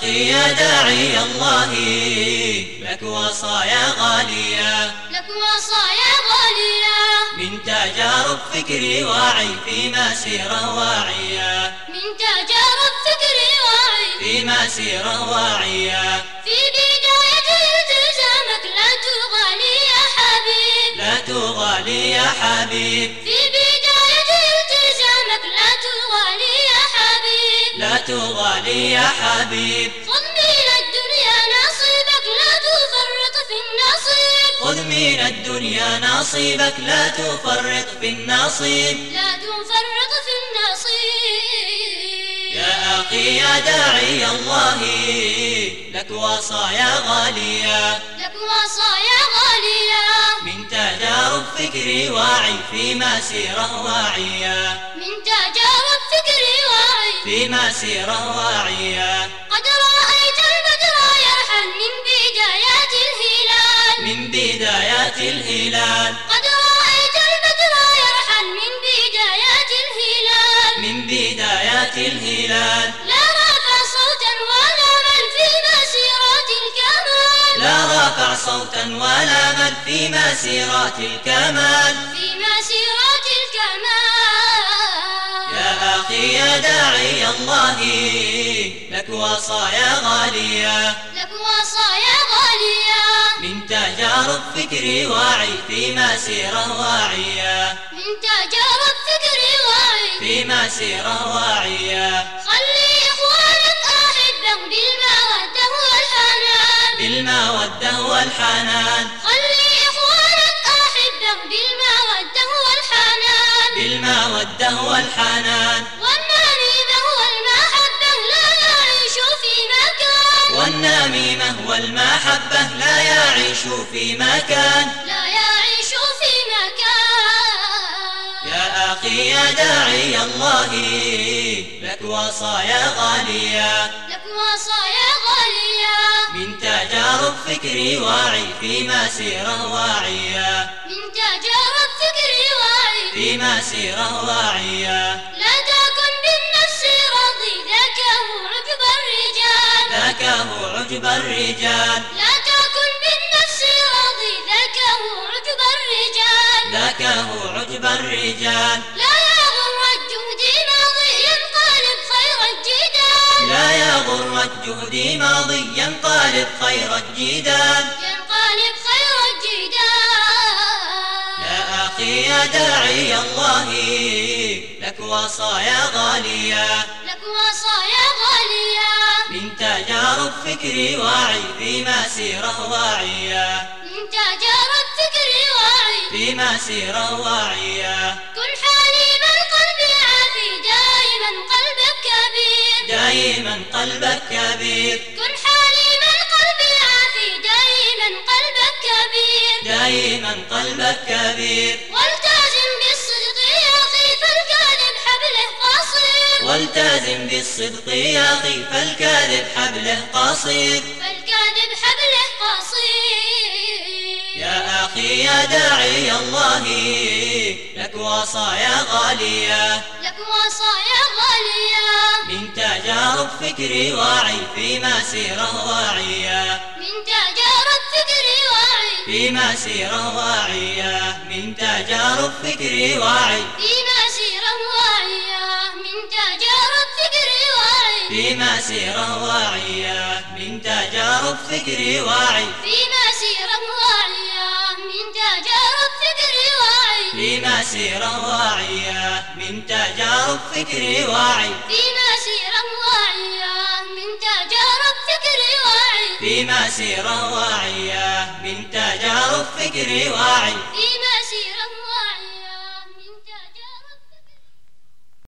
أخي يا داعي الله لك وصايا غالية، لك وصايا غالية، من تجارب فكري واعي في مسيرة واعية، من تجارب فكري واعي في مسيرة واعية. في بداية التزامك لا تغالي يا حبيب، لا تغالي يا حبيب، في بداية التزامك لا تغالي يا حبيب، لا تغالي يا حبيب. خذ من الدنيا نصيبك لا تفرط في النصيب، خذ من الدنيا نصيبك لا تفرط في النصيب، لا تفرط في النصيب. يا أخي يا داعي الله لك وصايا غالية، لك وصايا غالية، من تجارب فكري واعي في مسيرة واعية، من تجارب فكري واعي في مسيرة واعية. قد رأيت البدر يرحل من بدايات الهلال، من بدايات الهلال، قد رأيت البدر يرحل من بدايات الهلال، من بدايات الهلال. لا رفع صوتا ولا من في مسيرات الكمال، لا رفع صوتا ولا مد في مسيرات الكمال، في مسيرات الكمال. يا أخي يا داعي الله لك وصايا غالية، لك وصايا غالية، من تجارب فكري واعي في مسيرة واعية، من تجارب فكري واعي في مسيرة واعية. خلي إخوانك أحبهم بالمودة والحنان، بالمودة والحنان، خلي إخوانك أحبهم بالمودة والحنان، بالمودة والحنان. والنميمة والمحبة لا يعيش في مكان، والنميمة والمحبة لا يعيش في مكان، لا يعيش في مكان. يا أخي يا داعي الله لك وصايا غالية، لك وصايا غالية، من تجارب فكري واعي في مسيرة واعية، من تجارب فكري واعي في مسيرة واعية. لا تكن بالنفس راضي ذاك هو عجب الرجال، ذاك هو عجب الرجال، لا تكن بالنفس راضي ذاك هو عجب الرجال، ذاك هو عجب الرجال. لا يغر الجهد ماضي ينقلب خير الجدال، لا يغر الجهد ماضي ينقلب خير الجدال، ينقلب خير الجدال. يا أخي يا داعي الله لك وصايا غالية، لك وصايا غالية، من تجارب فكري واعي في مسيرة واعية، من تجارب فكري واعي في مسيرة واعية. كن حليم القلب عافي دائما قلبك كبير، دائما قلبك كبير، كن حليم القلب عافي دائما قلبك كبير، دائما قلبك كبير. والتزم بالصدق يا أخي فالكاذب حبله قصير، والتزم بالصدق يا أخي فالكاذب حبله قصير، فالكاذب حبله قصير. يا أخي يا داعي الله لك وصايا غالية، لك وصايا غالية، من تجارب فكري واعي في مسيرة واعية، من تجارب فكري واعي في مسيرة واعية. من تجارب فكري واعي في مسيرة واعية، من تجارب فكري واعي في مسيرة واعية. من تجارب فكري واعي في مسيرة واعية، من تجارب فكري واعي في مسيرة واعية. من تجارب فكري واعي في مسيرة واعية، من تجارب فكري واعي في مسيرة واعية. من تجارب فكري واعي في